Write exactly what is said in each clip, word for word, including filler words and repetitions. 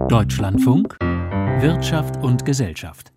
Deutschlandfunk Wirtschaft und Gesellschaft.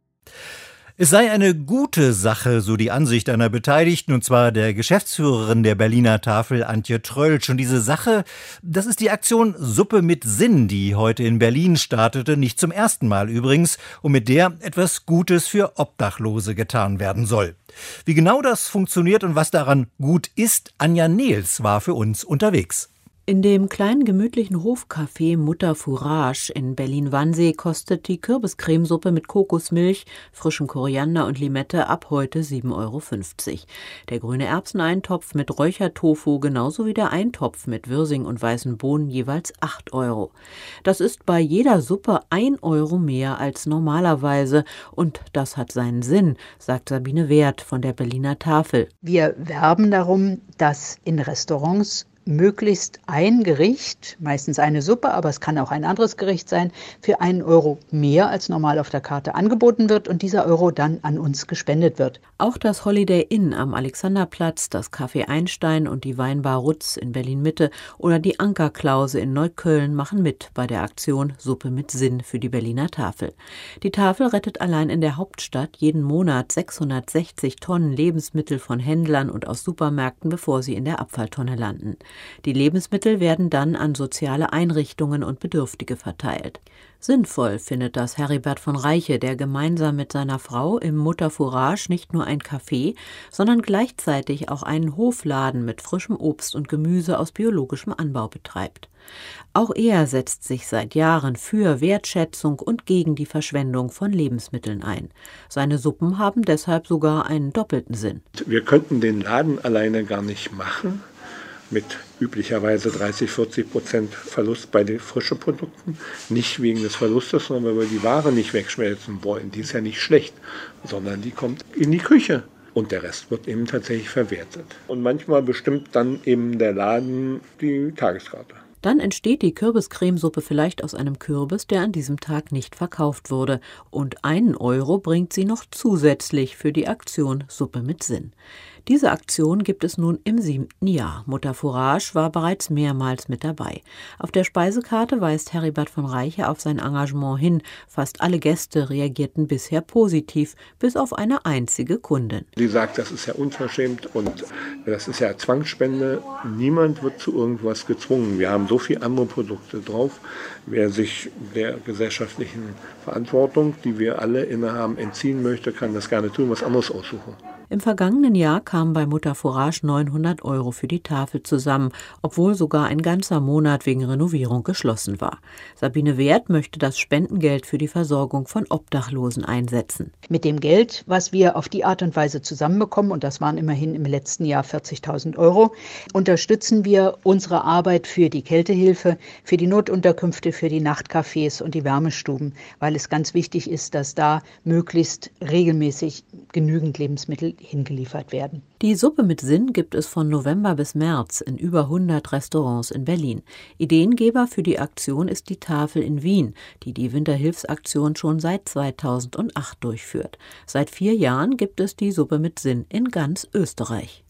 Es sei eine gute Sache, so die Ansicht einer Beteiligten, und zwar der Geschäftsführerin der Berliner Tafel, Antje Tröltsch. Und diese Sache, das ist die Aktion Suppe mit Sinn, die heute in Berlin startete, nicht zum ersten Mal übrigens, und mit der etwas Gutes für Obdachlose getan werden soll. Wie genau das funktioniert und was daran gut ist, Anja Nehls war für uns unterwegs. In dem kleinen gemütlichen Hofcafé Mutter Fourage in Berlin-Wannsee kostet die Kürbiscremesuppe mit Kokosmilch, frischem Koriander und Limette ab heute sieben Euro fünfzig. Der grüne Erbseneintopf mit Räuchertofu genauso wie der Eintopf mit Wirsing und weißen Bohnen jeweils acht Euro. Das ist bei jeder Suppe ein Euro mehr als normalerweise und das hat seinen Sinn, sagt Sabine Wert von der Berliner Tafel. Wir werben darum, dass in Restaurants möglichst ein Gericht, meistens eine Suppe, aber es kann auch ein anderes Gericht sein, für einen Euro mehr als normal auf der Karte angeboten wird und dieser Euro dann an uns gespendet wird. Auch das Holiday Inn am Alexanderplatz, das Café Einstein und die Weinbar Rutz in Berlin-Mitte oder die Ankerklause in Neukölln machen mit bei der Aktion Suppe mit Sinn für die Berliner Tafel. Die Tafel rettet allein in der Hauptstadt jeden Monat sechshundertsechzig Tonnen Lebensmittel von Händlern und aus Supermärkten, bevor sie in der Abfalltonne landen. Die Lebensmittel werden dann an soziale Einrichtungen und Bedürftige verteilt. Sinnvoll findet das Heribert von Reiche, der gemeinsam mit seiner Frau im Mutter Fourage nicht nur ein Café, sondern gleichzeitig auch einen Hofladen mit frischem Obst und Gemüse aus biologischem Anbau betreibt. Auch er setzt sich seit Jahren für Wertschätzung und gegen die Verschwendung von Lebensmitteln ein. Seine Suppen haben deshalb sogar einen doppelten Sinn. Wir könnten den Laden alleine gar nicht machen, mit üblicherweise dreißig, vierzig Prozent Verlust bei den frischen Produkten. Nicht wegen des Verlustes, sondern weil wir die Ware nicht wegschmelzen wollen. Die ist ja nicht schlecht, sondern die kommt in die Küche. Und der Rest wird eben tatsächlich verwertet. Und manchmal bestimmt dann eben der Laden die Tageskarte. Dann entsteht die Kürbiscremesuppe vielleicht aus einem Kürbis, der an diesem Tag nicht verkauft wurde. Und einen Euro bringt sie noch zusätzlich für die Aktion Suppe mit Sinn. Diese Aktion gibt es nun im siebten Jahr. Mutter Fourage war bereits mehrmals mit dabei. Auf der Speisekarte weist Heribert von Reiche auf sein Engagement hin. Fast alle Gäste reagierten bisher positiv, bis auf eine einzige Kundin. Die sagt, das ist ja unverschämt und das ist ja Zwangsspende. Niemand wird zu irgendwas gezwungen. Wir haben so viele andere Produkte drauf. Wer sich der gesellschaftlichen Verantwortung, die wir alle innehaben, entziehen möchte, kann das gerne tun, was anderes aussuchen. Im vergangenen Jahr kamen bei Mutter Fourage neunhundert Euro für die Tafel zusammen, obwohl sogar ein ganzer Monat wegen Renovierung geschlossen war. Sabine Wert möchte das Spendengeld für die Versorgung von Obdachlosen einsetzen. Mit dem Geld, was wir auf die Art und Weise zusammenbekommen, und das waren immerhin im letzten Jahr vierzigtausend Euro, unterstützen wir unsere Arbeit für die Kältehilfe, für die Notunterkünfte, für die Nachtcafés und die Wärmestuben, weil es ganz wichtig ist, dass da möglichst regelmäßig genügend Lebensmittel hingeliefert werden. Die Suppe mit Sinn gibt es von November bis März in über hundert Restaurants in Berlin. Ideengeber für die Aktion ist die Tafel in Wien, die die Winterhilfsaktion schon seit zweitausendacht durchführt. Seit vier Jahren gibt es die Suppe mit Sinn in ganz Österreich.